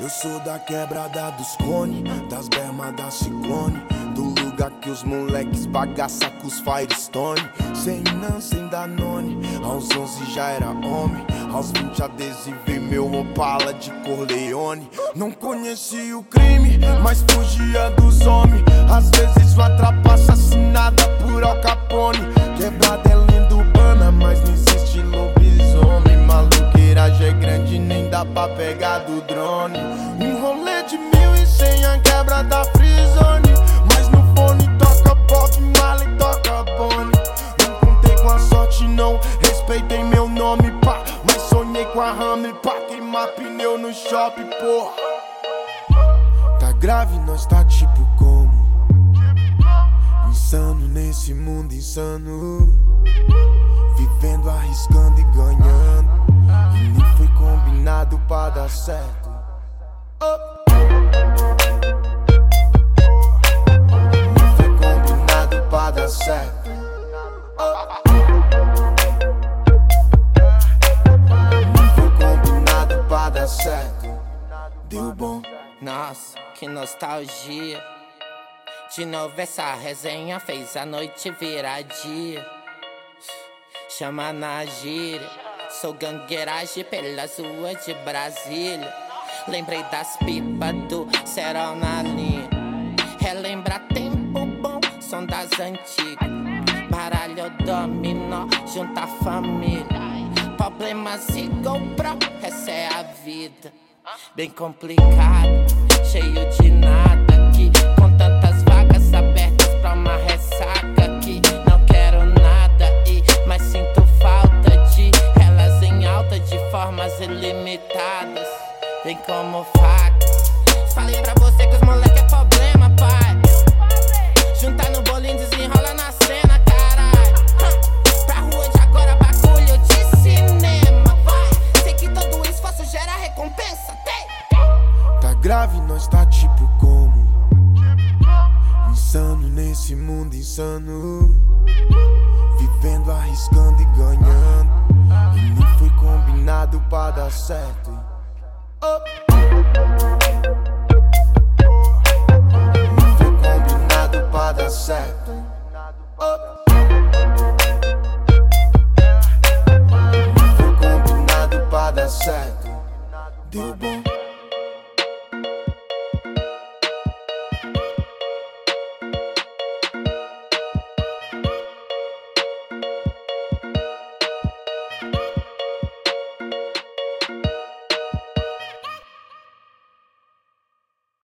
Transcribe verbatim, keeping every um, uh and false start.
Eu sou da quebrada dos cone, das bermas da ciclone, do lugar que os moleques bagaça com os Firestone. Sem não, sem Danone, aos onze já era homem, aos vinte adesivei meu Opala de Corleone. Não conheci o crime, mas fugia dos homens. Às vezes uma trapa assassinada por Al Capone. Quebrada é lenda urbana, mas não existe lobisomem. Maluqueiragem é grande, nem dá pra pegar do drone. Um rolê de mil e cem, a quebra da Freezone. Mas no fone toca Bob Marley, toca Bonnie. Não contei com a sorte não, respeitei meu nome, pá. Mas sonhei com a Hammer pra queimar pneu no shopping, porra. Tá grave, nós tá tipo como insano nesse mundo insano, vivendo, arriscando e ganhando. E nem foi combinado pra dar certo. Oh. Nem foi combinado pra dar certo. Oh. Nem foi combinado pra dar certo. Deu bom. Nossa, que nostalgia. De novo essa resenha fez a noite virar dia. Chama na gíria, sou gangueiragem pelas ruas de Brasília. Lembrei das pipas do Serol na linha. Relembra tempo bom, som das antigas. Baralho dominó, junta a família. Problemas e GoPro, essa é a vida. Bem complicado, cheio de nada aqui, com tantas vagas abertas pra uma ressaca aqui. Não quero nada e mas sinto falta de elas em alta de formas ilimitadas. Vem como faca. Falei pra você que os moleque é problema, pai. Juntar no bolinho, desenrola na cena, caralho. Pra rua de agora, bagulho de cinema, vai. Sei que todo esforço gera recompensa, tem. Tá grave, nós tá tipo como insano nesse mundo insano, vivendo, arriscando e ganhando. E nem foi combinado pra dar certo. Oh. Nem foi combinado pra dar certo. Oh. Nem foi combinado pra dar certo. Deu bom.